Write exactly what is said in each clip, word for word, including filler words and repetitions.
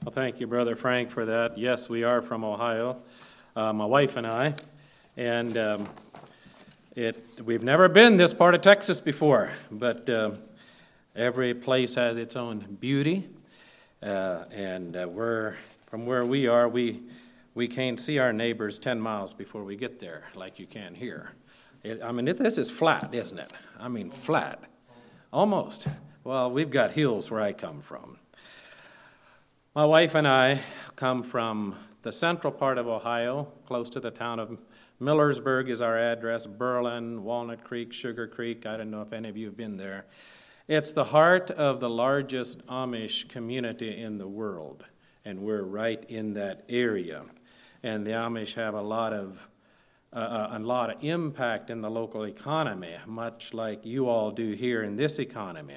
Well, thank you, Brother Frank, for that. Yes, we are from Ohio, uh, my wife and I, and um, it we've never been this part of Texas before, but uh, every place has its own beauty, uh, and uh, we're from where we are, we we can't see our neighbors ten miles before we get there, like you can here. It, I mean, it, this is flat, isn't it? I mean, flat, almost. Well, we've got hills where I come from. My wife and I come from the central part of Ohio, close to the town of Millersburg is our address, Berlin, Walnut Creek, Sugar Creek. I don't know if any of you have been there. It's the heart of the largest Amish community in the world, and we're right in that area. And the Amish have a lot of uh, a lot of impact in the local economy, much like you all do here in this economy.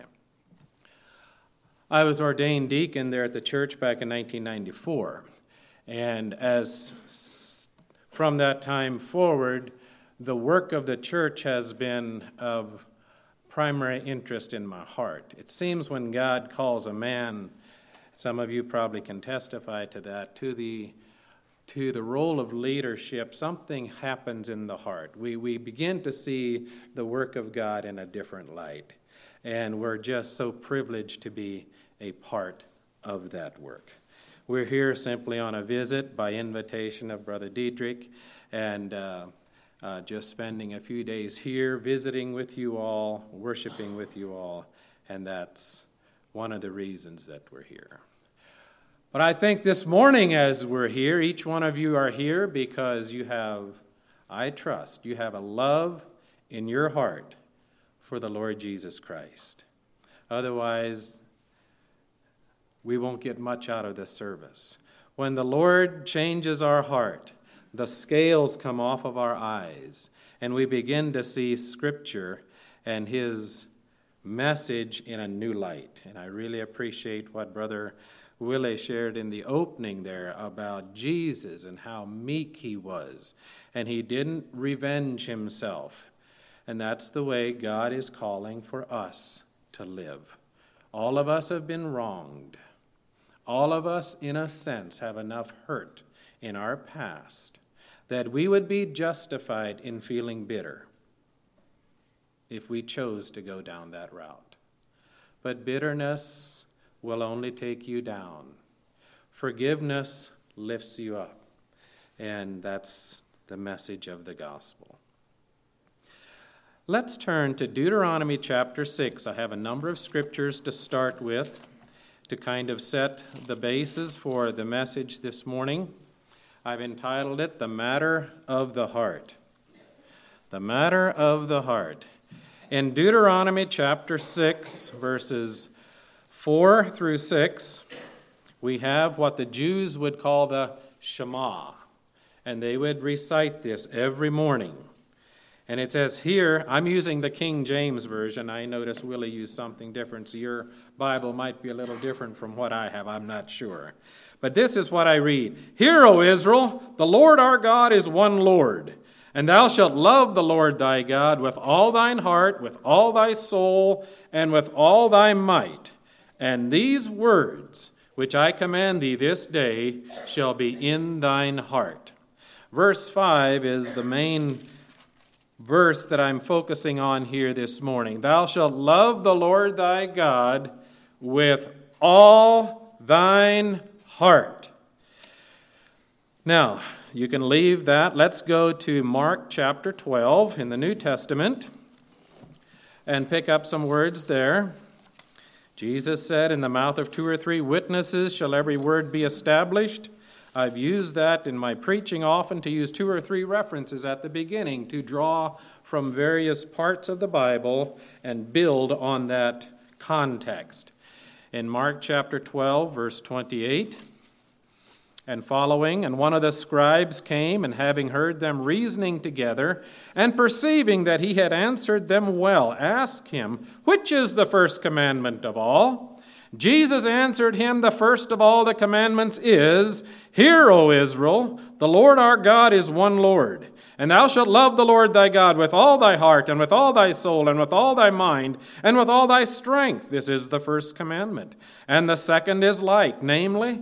I was ordained deacon there at the church back in nineteen ninety-four, and as from that time forward, the work of the church has been of primary interest in my heart. It seems when God calls a man, some of you probably can testify to that, to the to the role of leadership, something happens in the heart. We we begin to see the work of God in a different light, and we're just so privileged to be a part of that work. We're here simply on a visit by invitation of Brother Dietrich, and uh, uh, just spending a few days here, visiting with you all, worshiping with you all, and that's one of the reasons that we're here. But I think this morning as we're here, each one of you are here because you have, I trust, you have a love in your heart for the Lord Jesus Christ. Otherwise, we won't get much out of this service. When the Lord changes our heart, the scales come off of our eyes, and we begin to see Scripture and His message in a new light. And I really appreciate what Brother Willie shared in the opening there about Jesus and how meek He was. And He didn't revenge Himself. And that's the way God is calling for us to live. All of us have been wronged. All of us, in a sense, have enough hurt in our past that we would be justified in feeling bitter if we chose to go down that route. But bitterness will only take you down. Forgiveness lifts you up. And that's the message of the gospel. Let's turn to Deuteronomy chapter six. I have a number of scriptures to start with to kind of set the basis for the message this morning. I've entitled it, The Matter of the Heart. The Matter of the Heart. In Deuteronomy chapter six, verses four through six, we have what the Jews would call the Shema, and they would recite this every morning. And it says here, I'm using the King James Version. I notice Willie used something different, so your Bible might be a little different from what I have. I'm not sure. But this is what I read. Hear, O Israel, the Lord our God is one Lord. And thou shalt love the Lord thy God with all thine heart, with all thy soul, and with all thy might. And these words, which I command thee this day, shall be in thine heart. Verse five is the main verse that I'm focusing on here this morning. Thou shalt love the Lord thy God with all thine heart. Now, you can leave that. Let's go to Mark chapter twelve in the New Testament and pick up some words there. Jesus said, in the mouth of two or three witnesses shall every word be established. I've used that in my preaching often to use two or three references at the beginning to draw from various parts of the Bible and build on that context. In Mark chapter twelve, verse twenty-eight and following, and one of the scribes came, and having heard them reasoning together, and perceiving that he had answered them well, asked him, which is the first commandment of all? Jesus answered him, the first of all the commandments is, Hear, O Israel, the Lord our God is one Lord. And thou shalt love the Lord thy God with all thy heart, and with all thy soul, and with all thy mind, and with all thy strength. This is the first commandment. And the second is like, namely,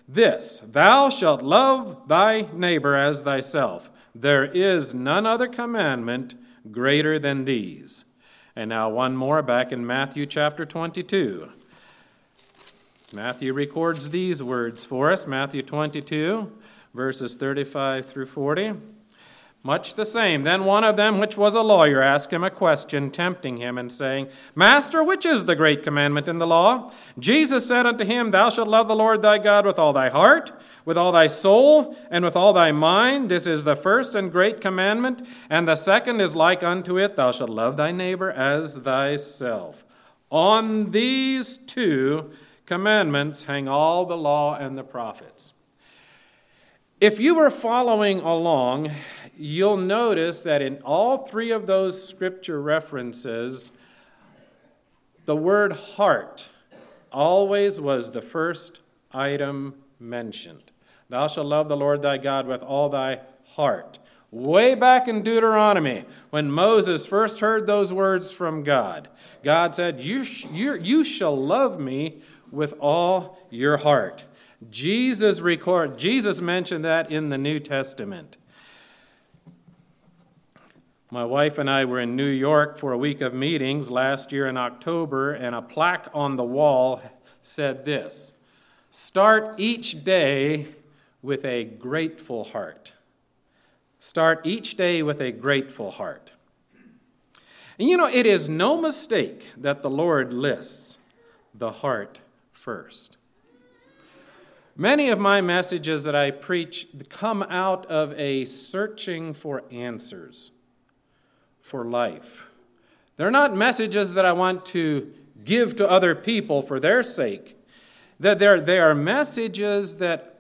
This, thou shalt love thy neighbor as thyself. There is none other commandment greater than these. And now one more back in Matthew chapter twenty-two. Matthew records these words for us, Matthew twenty-two, verses thirty-five through forty. Much the same. Then one of them, which was a lawyer, asked him a question, tempting him, and saying, Master, which is the great commandment in the law? Jesus said unto him, Thou shalt love the Lord thy God with all thy heart, with all thy soul, and with all thy mind. This is the first and great commandment. And the second is like unto it, Thou shalt love thy neighbor as thyself. On these two commandments hang all the law and the prophets. If you were following along, you'll notice that in all three of those scripture references, the word heart always was the first item mentioned. Thou shalt love the Lord thy God with all thy heart. Way back in Deuteronomy, when Moses first heard those words from God, God said, you, sh- you, you shall love me with all your heart. Jesus record, Jesus mentioned that in the New Testament. My wife and I were in New York for a week of meetings last year in October, and a plaque on the wall said this: Start each day with a grateful heart. Start each day with a grateful heart. And you know, it is no mistake that the Lord lists the heart first. Many of my messages that I preach come out of a searching for answers for life. They're not messages that I want to give to other people for their sake. That they're, they are messages that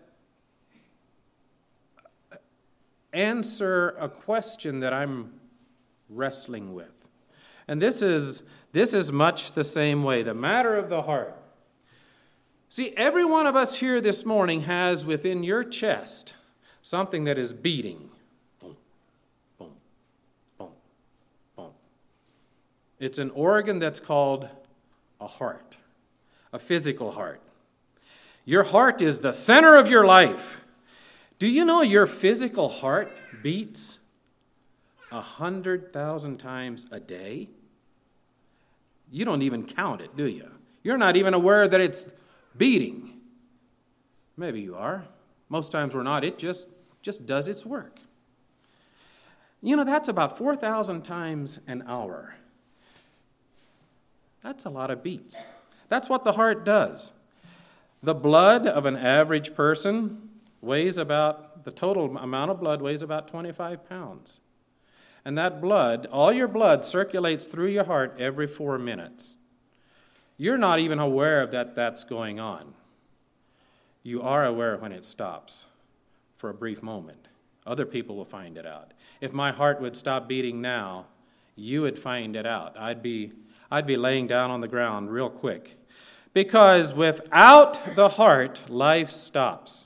answer a question that I'm wrestling with. And this is, this is much the same way. The matter of the heart. See, every one of us here this morning has within your chest something that is beating. Boom, boom, boom, boom. It's an organ that's called a heart, a physical heart. Your heart is the center of your life. Do you know your physical heart beats a hundred thousand times a day? You don't even count it, do you? You're not even aware that it's beating. Maybe you are. Most times we're not. It just, just does its work. You know, that's about four thousand times an hour. That's a lot of beats. That's what the heart does. The blood of an average person weighs about, the total amount of blood weighs about twenty-five pounds. And that blood, all your blood circulates through your heart every four minutes. You're not even aware of that that's going on. You are aware when it stops for a brief moment. Other people will find it out. If my heart would stop beating now, you would find it out. I'd be, I'd be laying down on the ground real quick. Because without the heart, life stops.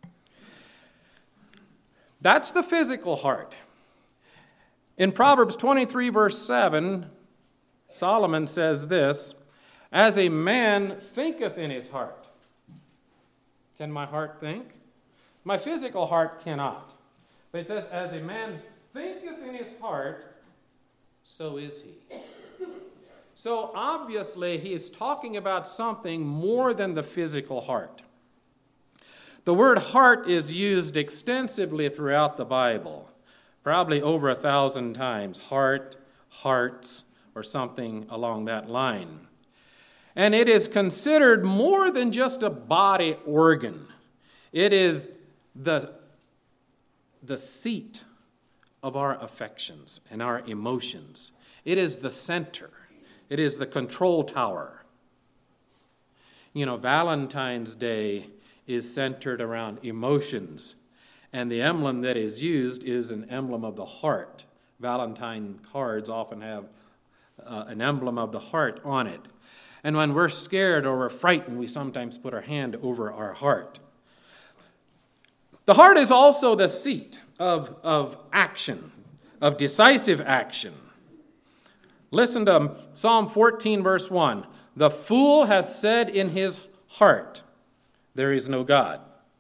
That's the physical heart. In Proverbs twenty-three, verse seven, Solomon says this: As a man thinketh in his heart. Can my heart think? My physical heart cannot. But it says, as a man thinketh in his heart, so is he. So obviously he is talking about something more than the physical heart. The word heart is used extensively throughout the Bible, probably over a thousand times. Heart, hearts, or something along that line. And it is considered more than just a body organ. It is the, the seat of our affections and our emotions. It is the center. It is the control tower. You know, Valentine's Day is centered around emotions. And the emblem that is used is an emblem of the heart. Valentine cards often have uh, an emblem of the heart on it. And when we're scared or we're frightened, we sometimes put our hand over our heart. The heart is also the seat of, of action, of decisive action. Listen to Psalm fourteen, verse one. The fool hath said in his heart, there is no God.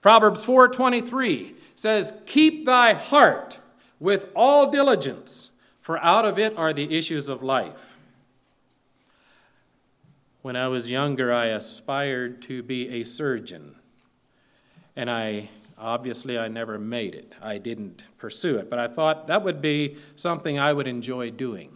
Proverbs four twenty-three says, keep thy heart with all diligence, for out of it are the issues of life. When I was younger, I aspired to be a surgeon. And I, obviously, I never made it. I didn't pursue it. But I thought that would be something I would enjoy doing.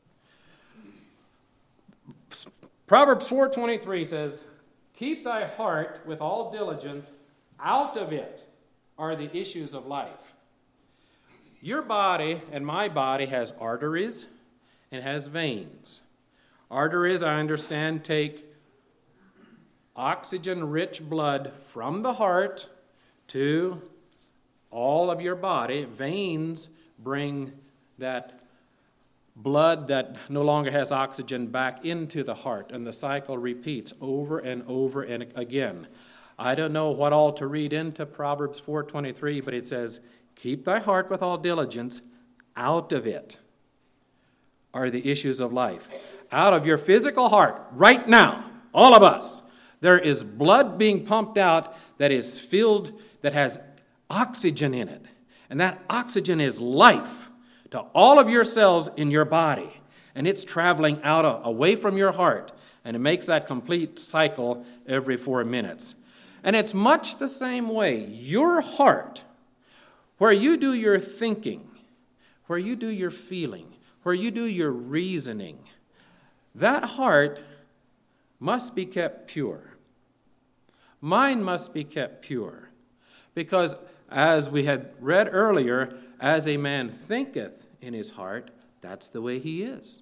Proverbs four twenty-three says, keep thy heart with all diligence, out of it are the issues of life. Your body and my body has arteries and has veins. Arteries, I understand, take oxygen-rich blood from the heart to all of your body. Veins bring that blood that no longer has oxygen back into the heart, and the cycle repeats over and over and again. I don't know what all to read into Proverbs four twenty-three, but it says, keep thy heart with all diligence, out of it are the issues of life. Out of your physical heart, right now, all of us, there is blood being pumped out that is filled, that has oxygen in it. And that oxygen is life to all of your cells in your body. And it's traveling out of, away from your heart. And it makes that complete cycle every four minutes. And it's much the same way. Your heart, where you do your thinking, where you do your feeling, where you do your reasoning, that heart must be kept pure. Mine must be kept pure. Because as we had read earlier, as a man thinketh in his heart, that's the way he is.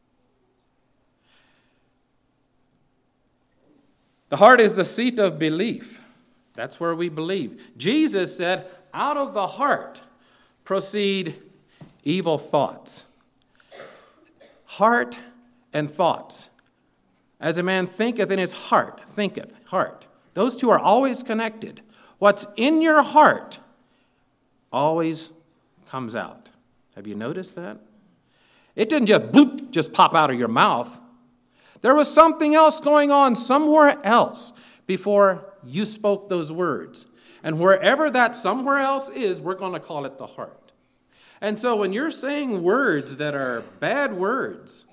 The heart is the seat of belief. That's where we believe. Jesus said, out of the heart proceed evil thoughts. Heart and thoughts. As a man thinketh in his heart, thinketh, heart. Those two are always connected. What's in your heart always comes out. Have you noticed that? It didn't just bloop, just pop out of your mouth. There was something else going on somewhere else before you spoke those words. And wherever that somewhere else is, we're going to call it the heart. And so when you're saying words that are bad words,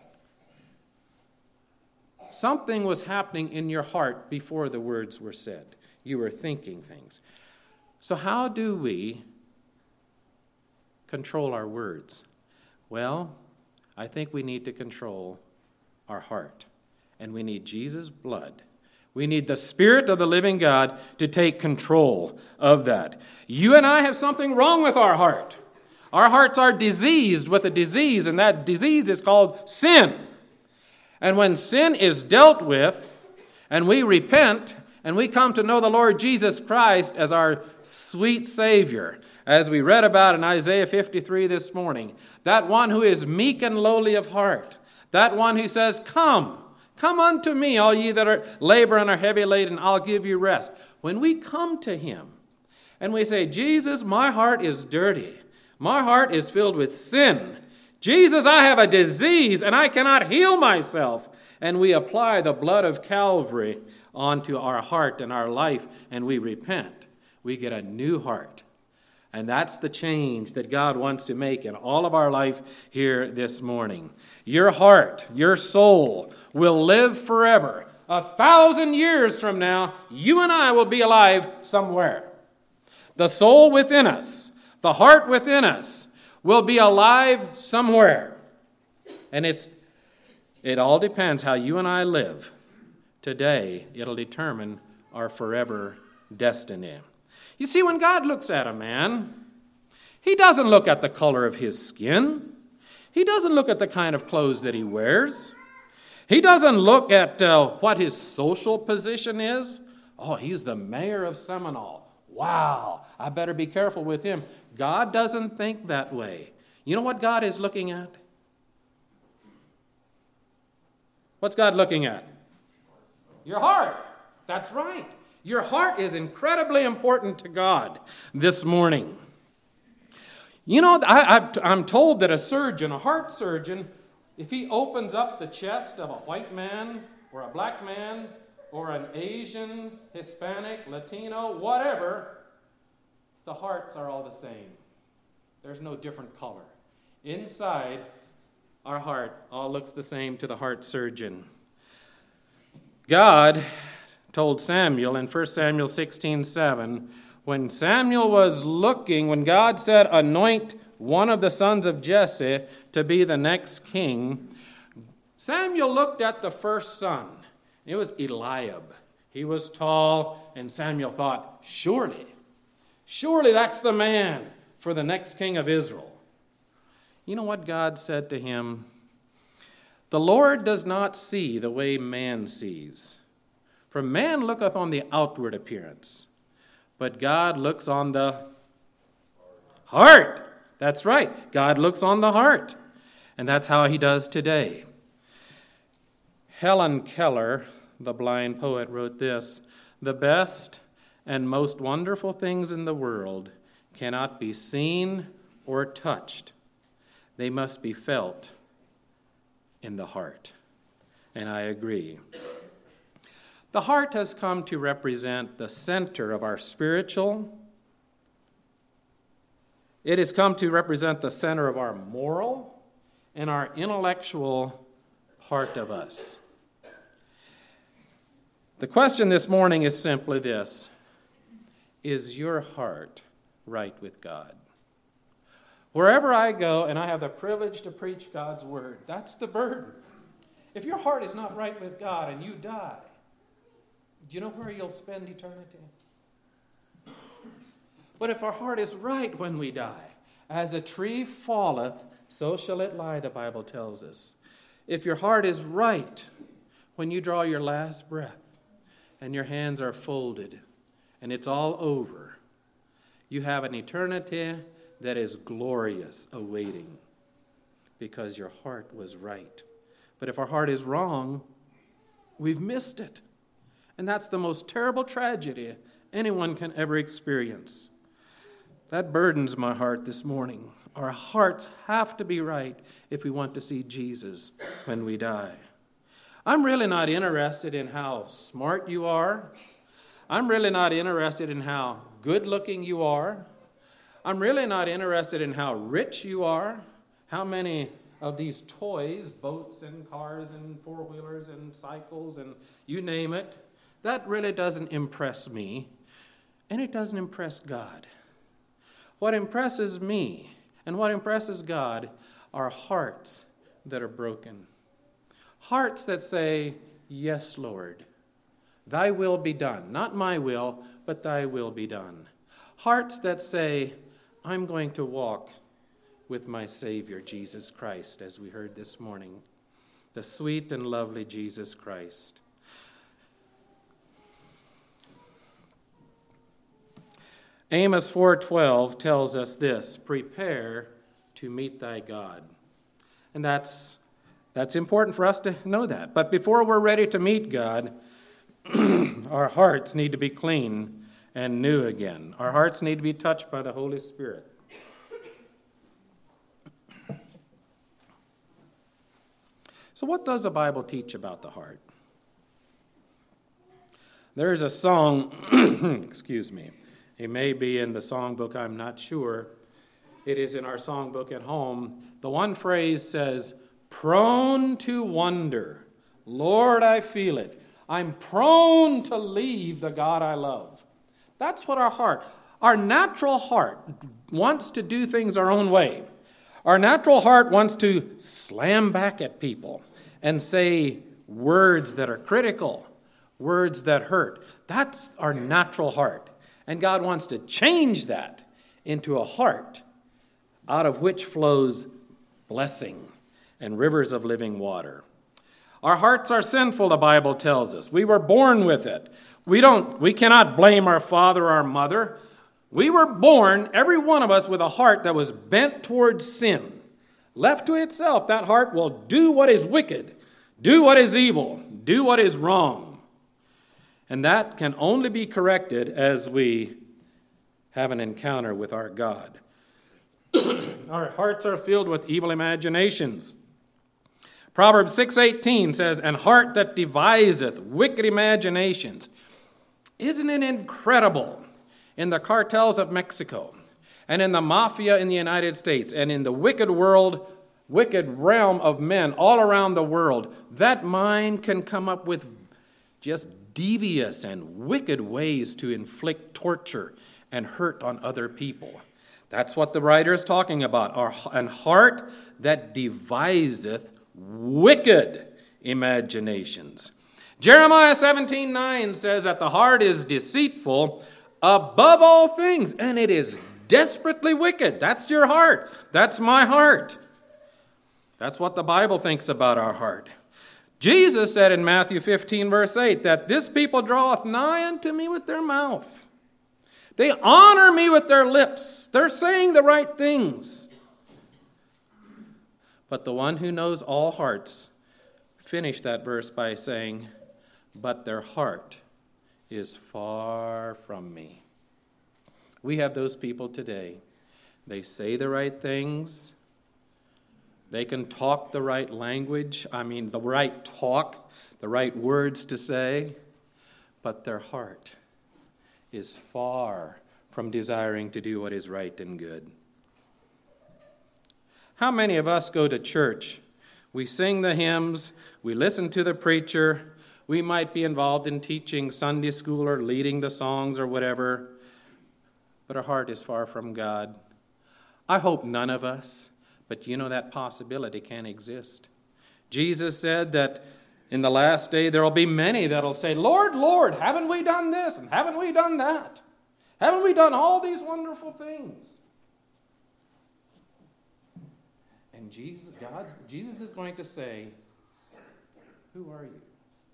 something was happening in your heart before the words were said. You were thinking things. So how do we control our words? Well, I think we need to control our heart. And we need Jesus' blood. We need the Spirit of the living God to take control of that. You and I have something wrong with our heart. Our hearts are diseased with a disease, and that disease is called sin. And when sin is dealt with, and we repent, and we come to know the Lord Jesus Christ as our sweet Savior, as we read about in Isaiah fifty-three this morning, that one who is meek and lowly of heart, that one who says, come, come unto me, all ye that are labor and are heavy laden, I'll give you rest. When we come to him, and we say, Jesus, my heart is dirty, my heart is filled with sin, Jesus, I have a disease and I cannot heal myself. And we apply the blood of Calvary onto our heart and our life, and we repent. We get a new heart. And that's the change that God wants to make in all of our life here this morning. Your heart, your soul will live forever. A thousand years from now, you and I will be alive somewhere. The soul within us, the heart within us, will be alive somewhere. And it's it all depends how you and I live. Today, it'll determine our forever destiny. You see, when God looks at a man, he doesn't look at the color of his skin. He doesn't look at the kind of clothes that he wears. He doesn't look at uh, what his social position is. Oh, he's the mayor of Seminole. Wow, I better be careful with him. God doesn't think that way. You know what God is looking at? What's God looking at? Your heart. That's right. Your heart is incredibly important to God this morning. You know, I, I'm told that a surgeon, a heart surgeon, if he opens up the chest of a white man or a black man or an Asian, Hispanic, Latino, whatever, the hearts are all the same. There's no different color. Inside, our heart all looks the same to the heart surgeon. God told Samuel in First Samuel sixteen seven, when Samuel was looking, when God said, anoint one of the sons of Jesse to be the next king, Samuel looked at the first son. It was Eliab. He was tall, and Samuel thought, surely, surely that's the man for the next king of Israel. You know what God said to him? The Lord does not see the way man sees. For man looketh on the outward appearance, but God looks on the heart. That's right. God looks on the heart. And that's how he does today. Helen Keller, the blind poet, wrote this: the best and most wonderful things in the world cannot be seen or touched. They must be felt in the heart. And I agree. The heart has come to represent the center of our spiritual. It has come to represent the center of our moral and our intellectual part of us. The question this morning is simply this: is your heart right with God? Wherever I go and I have the privilege to preach God's word, that's the burden. If your heart is not right with God and you die, do you know where you'll spend eternity? But if our heart is right when we die, as a tree falleth, so shall it lie, the Bible tells us. If your heart is right when you draw your last breath and your hands are folded and it's all over, you have an eternity that is glorious awaiting because your heart was right. But if our heart is wrong, we've missed it. And that's the most terrible tragedy anyone can ever experience. That burdens my heart this morning. Our hearts have to be right if we want to see Jesus when we die. I'm really not interested in how smart you are. I'm really not interested in how good-looking you are. I'm really not interested in how rich you are, how many of these toys, boats and cars and four-wheelers and cycles and you name it. That really doesn't impress me, and it doesn't impress God. What impresses me and what impresses God are hearts that are broken. Hearts that say, yes, Lord, thy will be done. Not my will, but thy will be done. Hearts that say, I'm going to walk with my Savior, Jesus Christ, as we heard this morning, the sweet and lovely Jesus Christ. Amos four twelve tells us this: prepare to meet thy God. And that's, that's important for us to know that. But before we're ready to meet God, our hearts need to be clean and new again. Our hearts need to be touched by the Holy Spirit. So what does the Bible teach about the heart? There's a song, excuse me, it may be in the songbook, I'm not sure. It is in our songbook at home. The one phrase says, prone to wonder. Lord, I feel it. I'm prone to leave the God I love. That's what our heart, our natural heart wants to do things our own way. Our natural heart wants to slam back at people and say words that are critical, words that hurt. That's our natural heart. And God wants to change that into a heart out of which flows blessing and rivers of living water. Our hearts are sinful, the Bible tells us. We were born with it. We don't, we cannot blame our father or our mother. We were born, every one of us, with a heart that was bent towards sin. Left to itself, that heart will do what is wicked, do what is evil, do what is wrong. And that can only be corrected as we have an encounter with our God. Our hearts are filled with evil imaginations. Proverbs six eighteen says, "An heart that deviseth wicked imaginations." Isn't it incredible? In the cartels of Mexico, and in the mafia in the United States, and in the wicked world, wicked realm of men all around the world, that mind can come up with just devious and wicked ways to inflict torture and hurt on other people. That's what the writer is talking about. An heart that deviseth wicked imaginations. Jeremiah seventeen nine says that the heart is deceitful above all things, and it is desperately wicked. That's your heart. That's my heart. That's what the Bible thinks about our heart. Jesus said in Matthew fifteen, verse eight, that this people draweth nigh unto me with their mouth. They honor me with their lips. They're saying the right things. But the one who knows all hearts finished that verse by saying, but their heart is far from me. We have those people today. They say the right things. They can talk the right language. I mean, the right talk, the right words to say. But their heart is far from desiring to do what is right and good. How many of us go to church? We sing the hymns. We listen to the preacher. We might be involved in teaching Sunday school or leading the songs or whatever, but our heart is far from God. I hope none of us, but you know that possibility can exist. Jesus said that in the last day there will be many that will say, Lord, Lord, haven't we done this and haven't we done that? Haven't we done all these wonderful things? And Jesus, God's, Jesus is going to say, who are you?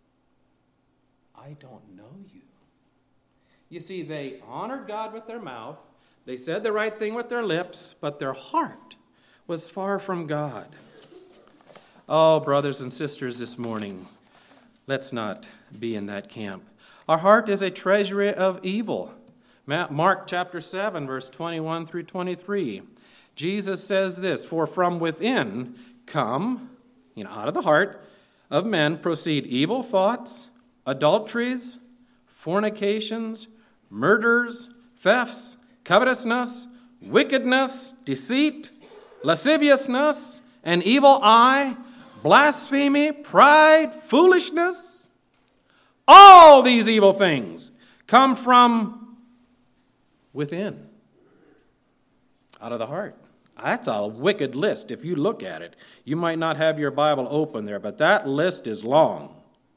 I don't know you. You see, they honored God with their mouth. They said the right thing with their lips, but their heart was far from God. Oh, brothers and sisters, this morning, let's not be in that camp. Our heart is a treasury of evil. Mark chapter seven, verse twenty-one through twenty-three. Jesus says this, for from within come, you know, out of the heart of men proceed evil thoughts, adulteries, fornications, murders, thefts, covetousness, wickedness, deceit, lasciviousness, an evil eye, blasphemy, pride, foolishness. All these evil things come from within, out of the heart. That's a wicked list if you look at it. You might not have your Bible open there, but that list is long.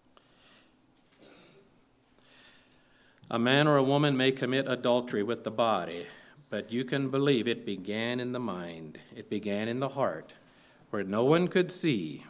A man or a woman may commit adultery with the body, but you can believe it began in the mind. It began in the heart, where no one could see.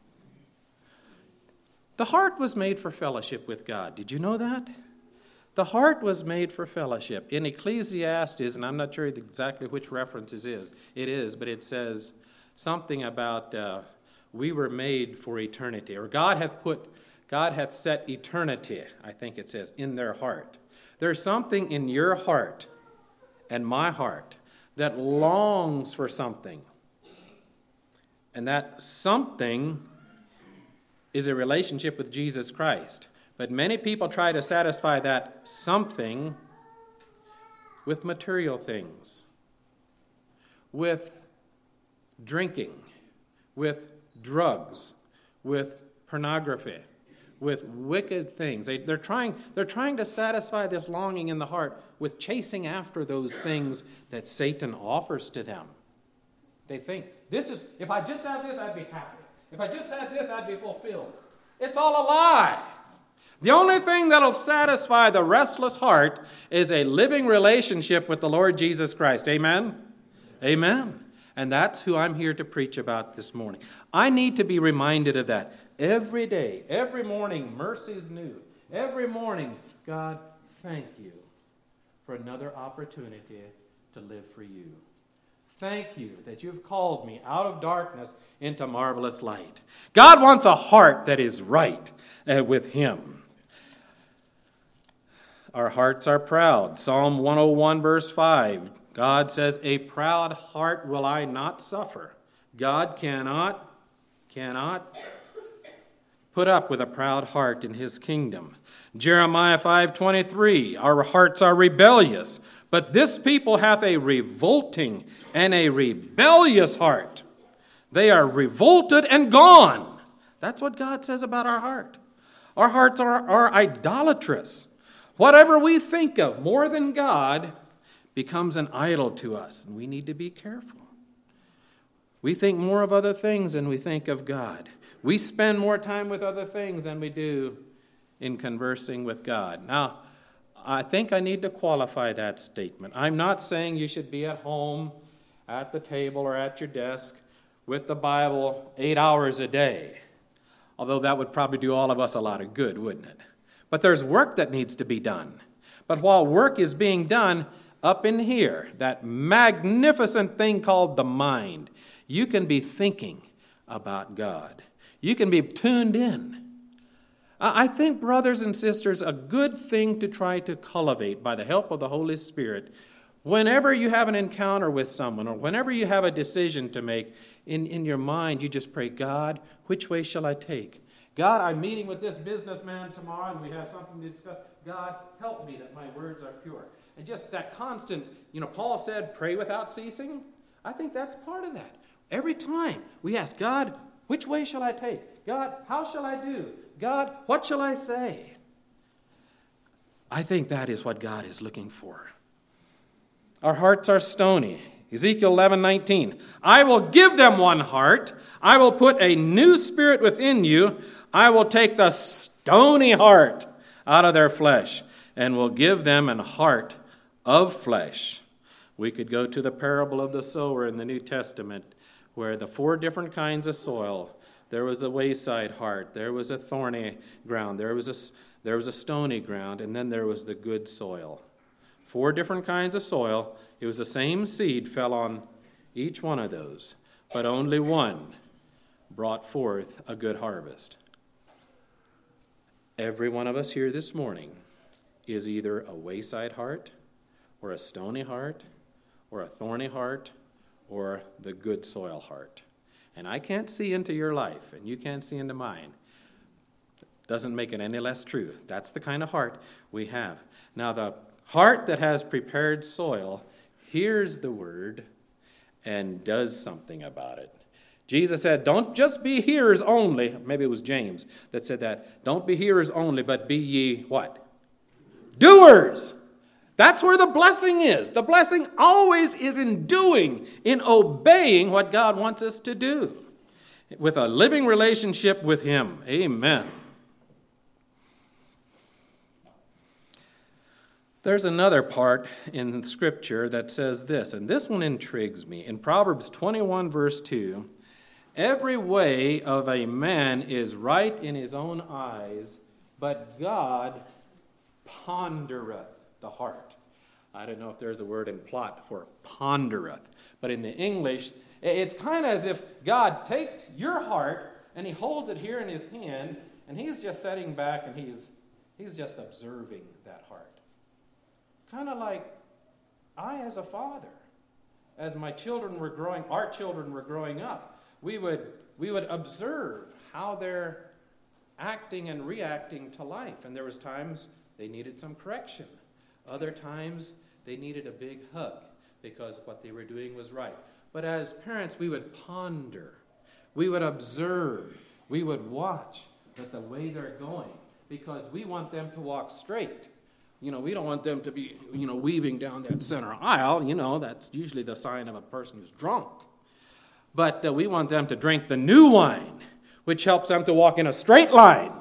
The heart was made for fellowship with God. Did you know that? The heart was made for fellowship. In Ecclesiastes, and I'm not sure exactly which reference it is, it is, but it says something about uh, we were made for eternity, or God hath put, God hath set eternity, I think it says, in their heart. There's something in your heart and my heart that longs for something. And that something is a relationship with Jesus Christ. But many people try to satisfy that something with material things, with drinking, with drugs, with pornography, with wicked things. They, they're trying, they're trying to satisfy this longing in the heart with chasing after those things that Satan offers to them. They think, this is, if I just had this, I'd be happy. If I just had this, I'd be fulfilled. It's all a lie. The only thing that'll satisfy the restless heart is a living relationship with the Lord Jesus Christ. Amen? Amen. And that's who I'm here to preach about this morning. I need to be reminded of that every day. Every morning, mercy is new. Every morning, God, thank you for another opportunity to live for you. Thank you that you've called me out of darkness into marvelous light. God wants a heart that is right uh, with Him. Our hearts are proud. Psalm one oh one, verse five. God says, a proud heart will I not suffer. God cannot, cannot put up with a proud heart in his kingdom. Jeremiah five twenty-three, our hearts are rebellious, but this people hath a revolting and a rebellious heart. They are revolted and gone. That's what God says about our heart. Our hearts are, are idolatrous. Whatever we think of more than God becomes an idol to us, and we need to be careful. We think more of other things than we think of God. We spend more time with other things than we do in conversing with God. Now, I think I need to qualify that statement. I'm not saying you should be at home, at the table, or at your desk with the Bible eight hours a day, although that would probably do all of us a lot of good, wouldn't it? But there's work that needs to be done. But while work is being done, up in here, that magnificent thing called the mind, you can be thinking about God. You can be tuned in. I think, brothers and sisters, a good thing to try to cultivate by the help of the Holy Spirit, whenever you have an encounter with someone or whenever you have a decision to make, in, in your mind, you just pray, God, which way shall I take? God, I'm meeting with this businessman tomorrow and we have something to discuss. God, help me that my words are pure. And just that constant, you know, Paul said, pray without ceasing. I think that's part of that. Every time we ask, God, which way shall I take? God, how shall I do? God, what shall I say? I think that is what God is looking for. Our hearts are stony. Ezekiel eleven nineteen. I will give them one heart. I will put a new spirit within you. I will take the stony heart out of their flesh and will give them an heart of flesh. We could go to the parable of the sower in the New Testament, where the four different kinds of soil, there was a wayside heart, there was a thorny ground, there was a, there was a stony ground, and then there was the good soil. Four different kinds of soil. It was the same seed fell on each one of those, but only one brought forth a good harvest. Every one of us here this morning is either a wayside heart, or a stony heart, or a thorny heart, or the good soil heart. And I can't see into your life, and you can't see into mine. Doesn't make it any less true. That's the kind of heart we have. Now, the heart that has prepared soil hears the word and does something about it. Jesus said, don't just be hearers only. Maybe it was James that said that. Don't be hearers only, but be ye what? Doers. That's where the blessing is. The blessing always is in doing, in obeying what God wants us to do, with a living relationship with Him. Amen. There's another part in Scripture that says this, and this one intrigues me. In Proverbs twenty-one, verse two, every way of a man is right in his own eyes, but God pondereth the heart. I don't know if there's a word in plot for pondereth, but in the English, it's kind of as if God takes your heart and He holds it here in His hand, and He's just sitting back and He's He's just observing that heart. Kind of like I, as a father, as my children were growing, our children were growing up, we would we would observe how they're acting and reacting to life, and there was times they needed some correction. Other times, they needed a big hug because what they were doing was right. But as parents, we would ponder. We would observe. We would watch that the way they're going, because we want them to walk straight. You know, we don't want them to be, you know, weaving down that center aisle. You know, that's usually the sign of a person who's drunk. But uh, we want them to drink the new wine, which helps them to walk in a straight line.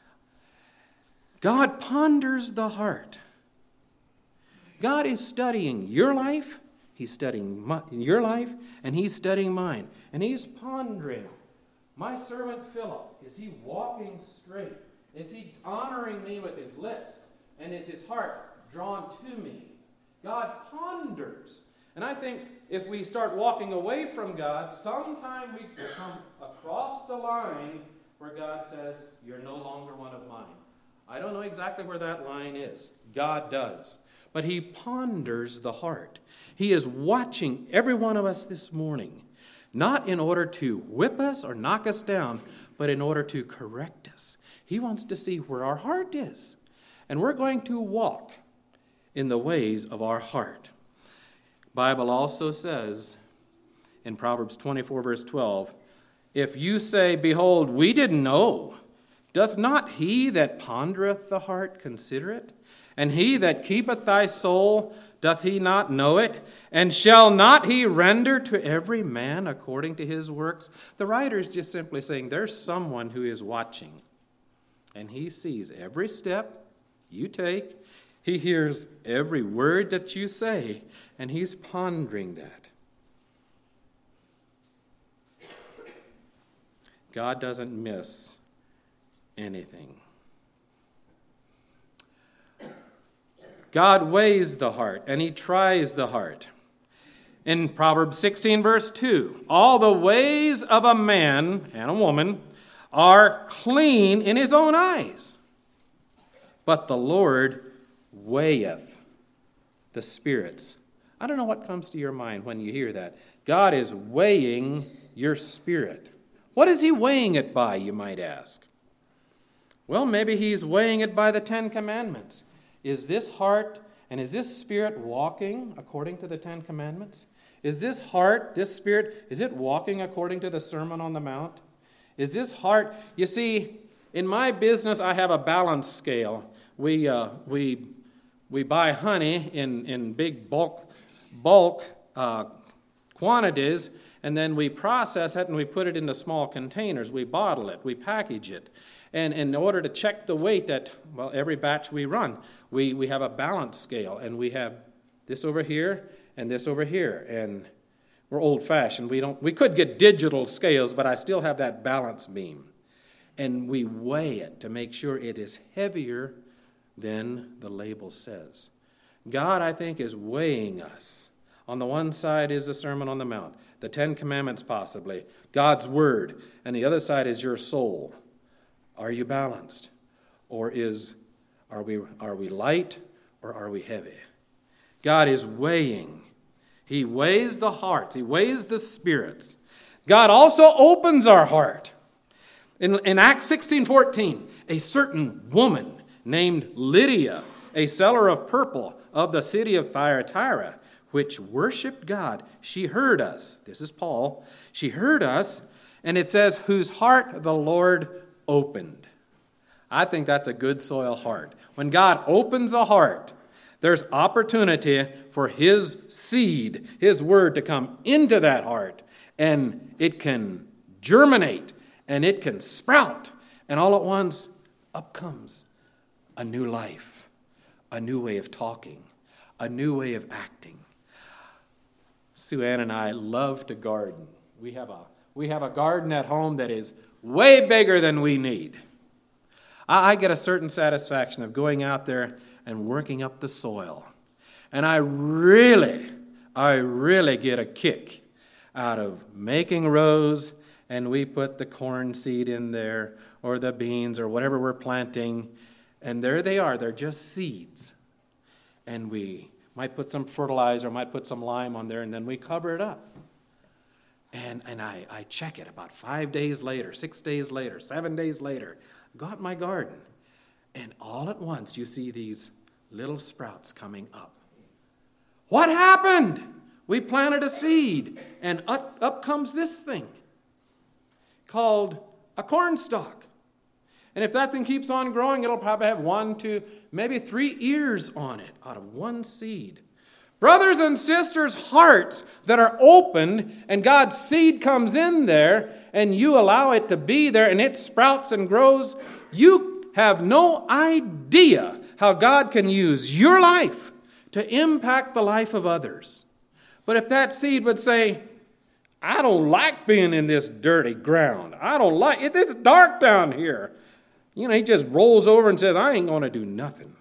God ponders the heart. God is studying your life, He's studying my, your life, and He's studying mine. And He's pondering, my servant Philip, is he walking straight? Is he honoring me with his lips? And is his heart drawn to me? God ponders. And I think if we start walking away from God, sometime we come across the line where God says, you're no longer one of mine. I don't know exactly where that line is. God does. But He ponders the heart. He is watching every one of us this morning Not in order to whip us or knock us down, but in order to correct us. He wants to see where our heart is. And we're going to walk in the ways of our heart. Bible also says in Proverbs twenty-four, verse twelve, if you say, behold, we didn't know, doth not he that pondereth the heart consider it? And he that keepeth thy soul, doth he not know it? And shall not he render to every man according to his works? The writer is just simply saying there's someone who is watching. And he sees every step you take. He hears every word that you say. And he's pondering that. God doesn't miss anything. God weighs the heart, and he tries the heart. In Proverbs sixteen, verse two, all the ways of a man and a woman are clean in his own eyes, but the Lord weigheth the spirits. I don't know what comes to your mind when you hear that. God is weighing your spirit. What is he weighing it by, you might ask? Well, maybe he's weighing it by the Ten Commandments. Is this heart and is this spirit walking according to the Ten Commandments? Is this heart, this spirit, is it walking according to the Sermon on the Mount? Is this heart, you see, in my business I have a balance scale. We uh, we we buy honey in, in big bulk bulk uh, quantities, and then we process it and we put it into small containers. We bottle it, we package it. And in order to check the weight that, well, every batch we run, we, we have a balance scale. And we have this over here and this over here. And we're old-fashioned. We don't. We could get digital scales, but I still have that balance beam. And we weigh it to make sure it is heavier than the label says. God, I think, is weighing us. On the one side is the Sermon on the Mount, the Ten Commandments possibly, God's Word, and the other side is your soul. Are you balanced? Or is are we are we light or are we heavy? God is weighing. He weighs the hearts. He weighs the spirits. God also opens our heart. In, in Acts sixteen fourteen, a certain woman named Lydia, a seller of purple of the city of Thyatira, which worshipped God, she heard us. This is Paul. She heard us, and it says, whose heart the Lord opened. I think that's a good soil heart. When God opens a heart, there's opportunity for his seed, his word to come into that heart, and it can germinate, and it can sprout, and all at once, up comes a new life, a new way of talking, a new way of acting. Sue Ann and I love to garden. We have a we have a garden at home that is way bigger than we need. I, I get a certain satisfaction of going out there and working up the soil. And I really, I really get a kick out of making rows, and we put the corn seed in there, or the beans, or whatever we're planting, and there they are. They're just seeds. And we might put some fertilizer, might put some lime on there, and then we cover it up. And and I, I check it about five days later, six days later, seven days later. Go out in my garden. And all at once you see these little sprouts coming up. What happened? We planted a seed, and up, up comes this thing called a corn stalk. And if that thing keeps on growing, it'll probably have one, two, maybe three ears on it out of one seed. Brothers and sisters, hearts that are opened and God's seed comes in there and you allow it to be there and it sprouts and grows, you have no idea how God can use your life to impact the life of others. But if that seed would say, I don't like being in this dirty ground. I don't like it. It's dark down here. You know, he just rolls over and says, I ain't going to do nothing.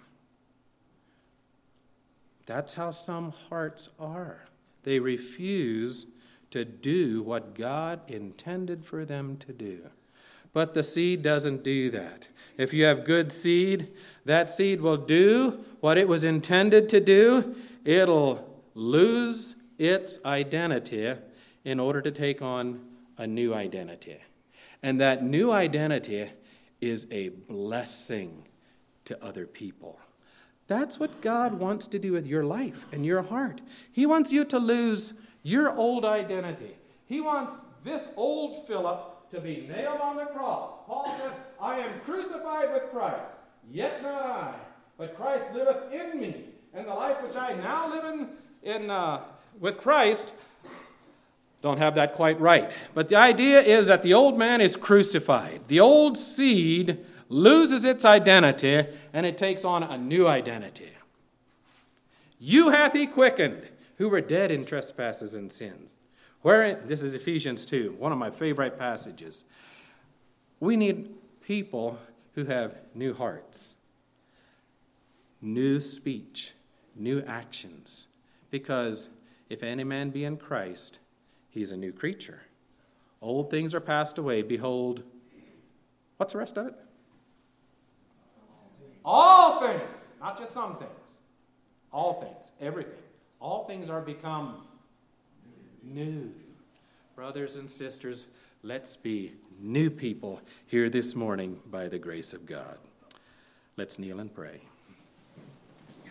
That's how some hearts are. They refuse to do what God intended for them to do. But the seed doesn't do that. If you have good seed, that seed will do what it was intended to do. It'll lose its identity in order to take on a new identity. And that new identity is a blessing to other people. That's what God wants to do with your life and your heart. He wants you to lose your old identity. He wants this old Philip to be nailed on the cross. Paul said, I am crucified with Christ, yet not I, but Christ liveth in me. And the life which I now live in, in uh, with Christ, don't have that quite right. But the idea is that the old man is crucified. The old seed loses its identity, and it takes on a new identity. You hath he quickened, who were dead in trespasses and sins. Where, this is Ephesians two, one of my favorite passages. We need people who have new hearts, new speech, new actions. Because if any man be in Christ, he is a new creature. Old things are passed away. Behold, what's the rest of it? All things, not just some things. All things, everything. All things are become new. Brothers and sisters, let's be new people here this morning by the grace of God. Let's kneel and pray.